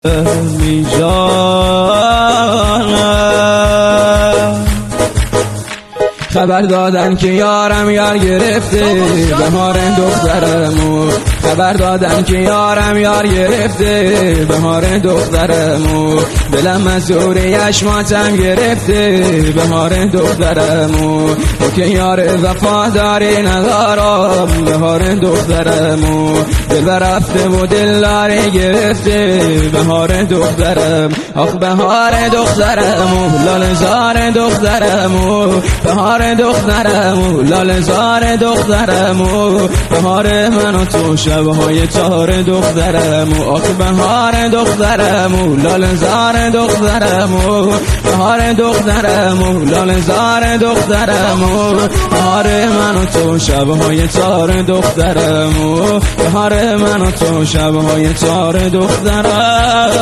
خبر دادن که یارم یار گرفته بهار دخترمو، خبر دادن که یارم یار گرفته بهار دخترمو، دلم از دور یشماتم گرفته بهار دخترمو، تو که یار وفاداری ندارم بهار دخترمو، دل رفته و دلداری گرفته بهار دخترم، آخ بهار دخترمو لاله زار دخترمو، بهار دخترمو لاله زار دخترمو، بهار من و تو شبهای تار دخترمو، آخ بهار دخترمو لاله زار دخترمو، بهار دخترمو لاله زار دخترمو، بهار من و تو شبهای تار دخترمو، بهار من و تو شبهای تار دخترم.